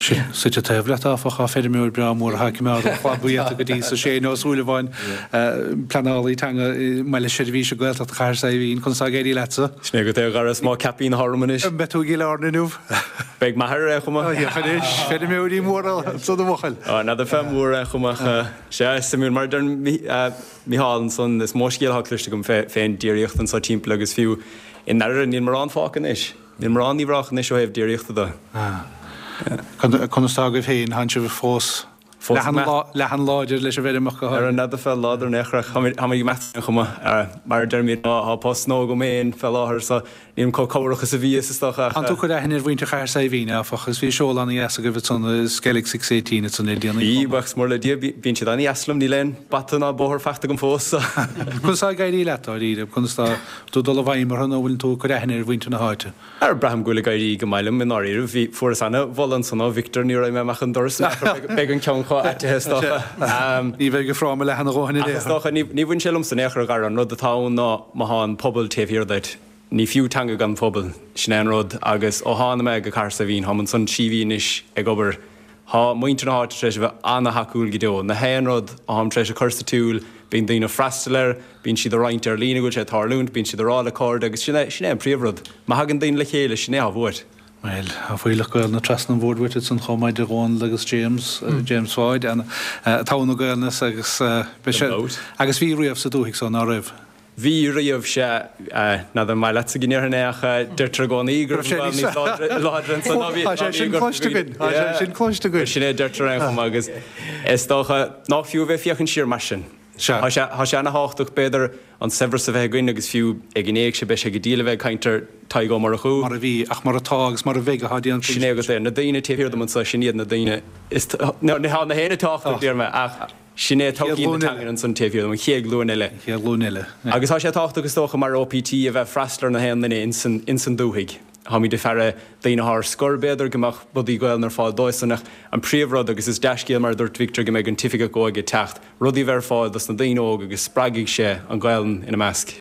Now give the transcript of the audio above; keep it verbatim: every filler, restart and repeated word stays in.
Suite teflet áfach á féidir méúr bra mór haci me chlábuíta go dtí sa sé nó súla bháin planálaí tanga meile sé bhí se goilta chair sa bhín chun sa géirí lesa. Sné go té garas má capín harmanis. Betú gí learnúh. Beg maithir chuma. Féidir féidir méúí mór so do bhchail. Á na fé mór chumach sé samú mar den Mihálan son is móscéal hacliste gom féin díireocht an sa timp agus fiú in nair níl mar an fácan is. Níl mar an níhrach is seo hebh díireochta da. Chun stágah féin han se bh fós lehan láidir leis a bhéidir mo ar an nada fel láidir nechrach ha í me chuma mar dermid á post nó go méon fel láthir sa níon có córacha sa bhí istácha. An tú chu hinir bhainte chair sa bhíine afachas bhí seolána a go bh san Skellig six eighteen san éíanana. Íbachs mór le dí bín si daí aslam ní len batan á bóthir fechta go fósa. Chun sa gaiirí letá ríide chun tú dul bhaim mar an bhfuil tú chu hinir bhainte na háite. Ar braham gola gaiirí go maiile min áíir bhí fuair sanna bhlan sanna Victor ní raibh me mechan doras be an ceann cho aitithe stocha. Ní bheith go fráma le hena róhanna dé. Stocha ní bhain selum san éachar gar an rud atá ná má háin pobl taobhhirdait. Ní fiútanga gan pobl snéan rud agus ó hána me go car sa bhín haman san síhínis ag obair há muinte na háte treis bheith anna haúil go na héan rud á ham treis a chusta túúl bín daoine freistalir bín siad a roiint ar lína go sé tarlúnt bín siad arála cord agus sinné sinné an príomhrod má hagan daon le chéile sinné a bhhuiir. Well, a bhfuil goil na trasna bhórhuiite san chomáid de Rón agus James James Floyd an tána goilnas agus agus bhí riamh sa dúigh san á raibh. Bhí riamh sé na an mai lesa gníorneach deirtar gáin ígur láidran san sin cloiste go. Sinné deirtar an agus is dócha ná fiú bheith fiochann siar mar sin. Tá sé na háach beidir an sefar sa bheith goine agus fiú ag gnéag sé be sé go díla bheith caiintear taigá mar a chuú. Mar a bhí ach mar atágus mar a bhéige hadí an sinné agus é na daine tíhir man sa sinnéad na daine na héna tácht dtíar me ach sinné táíon an san tíhir an chéag lúin eile. Chéag lúin eile. Agus tá sé tácht agus tócha mar O P T a bheith freistar na héan in san dúthaigh. Ha mí de ferre daine th scorbéidir goach budí goil nar fáil dóisannach an príomhrad agus is deiscéal mar dúirt Victor go méid an tifica góige techt rudí bhar fáil dus na daine óg agus spraigigh sé an gailan ina measc.